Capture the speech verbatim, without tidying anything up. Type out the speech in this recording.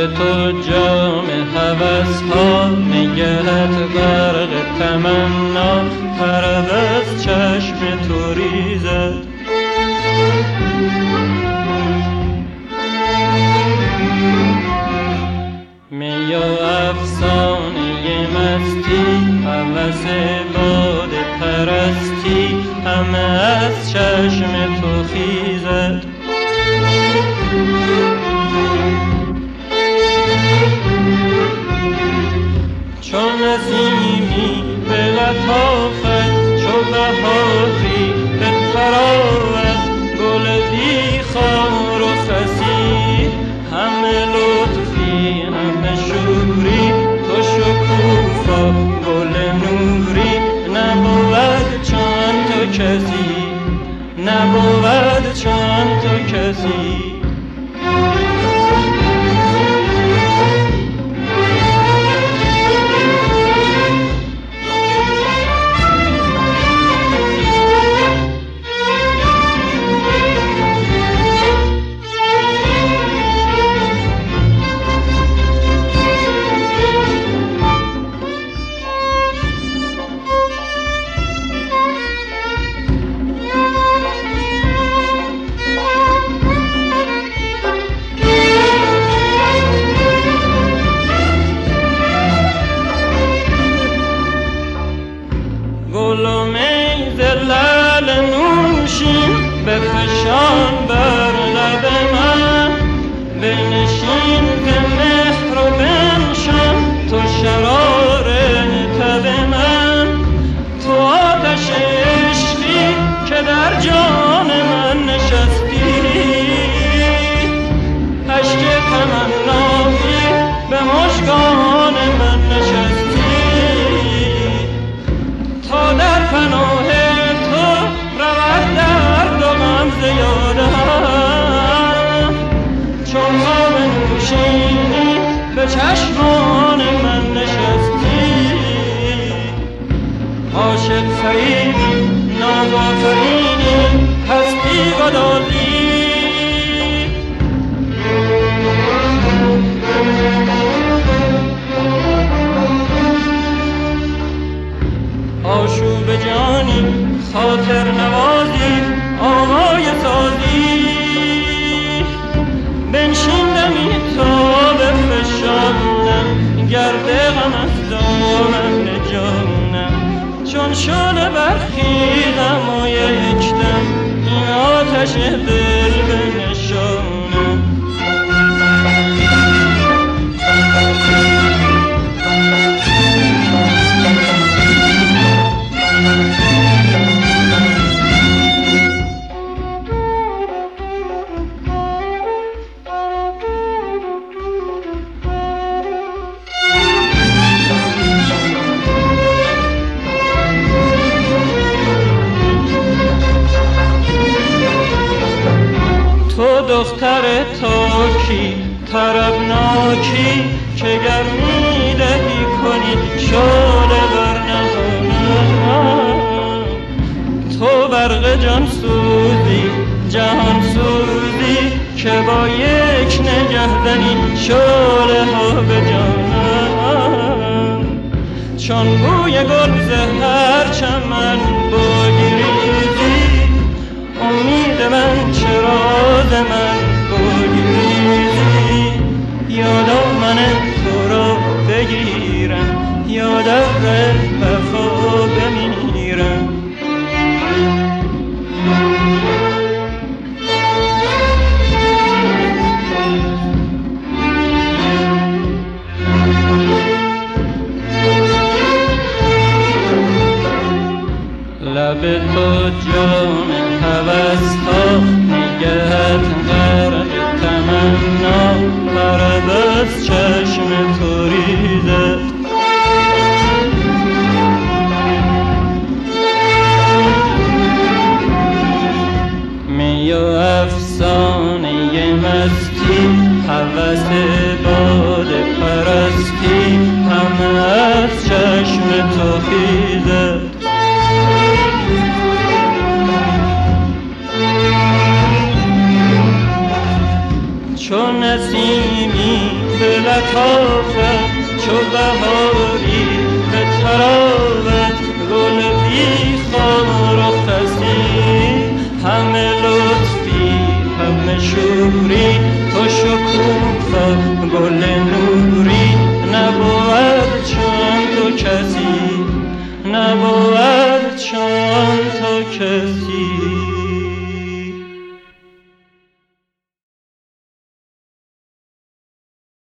تو جام هوس ها، نگهت غرق تمنا، طرب از چشم تو ریزد. می و افسانه مستی، هوس باده پرستی، همه از چشم تو خیزد. چون نسیمی به لطافت، چو بهاری به طراوت، گل بی خار و خسی، همه لطفی همه شوری، تو شکوفا گل نوری، نبود چون تو کسی، نبود چون تو کسی. گل و می ز لعل نوشین، بفشان بر لب من، بنشین ز مهر و بنشان، تو شرار تب من. تو آتش عشقی که در جان من نشستی، اشک تمنایی به مژگان من نشستی. تا در پناه تو رود درد و غم ز یادم، چون ما بنوشینی به چشمان من نشستی. عاشق فریبی نازآفرینی، هستی گدازی. آشوب جانی خاطر نوازی، آوای سازی. بنشین دمی تا بفشانم، گرد غم از دامن جانم. چون شعله برخیزم و یک دم، این آتش دل بنشانم. تو دختر تاکی طربناکی، که گر می‌دهی کنی شعله بر نهانم. تو برق جان سوزی جهان سوزی، که با یک نگه زنی شعله ها به جانم. چون بوی گل ز هر چمن بگریزی، امید من چراغ من بگریزی. یا دامن تو را بگیرم، یا در وفا بمیرم. لب تو جام هوس ها، نگهت غرق تمنا، طرب از چشم تو ریزد. می و افسانه مستی، هوس باده پرستی، همه از چشم تو خیزد. چون نسیمی به لطافت چو بهاری به طراوت گل بی خار و خزی همه لطفی همه شوری تو شکوفت گل نوری نبود چون تو کسی نبود چون تو کسی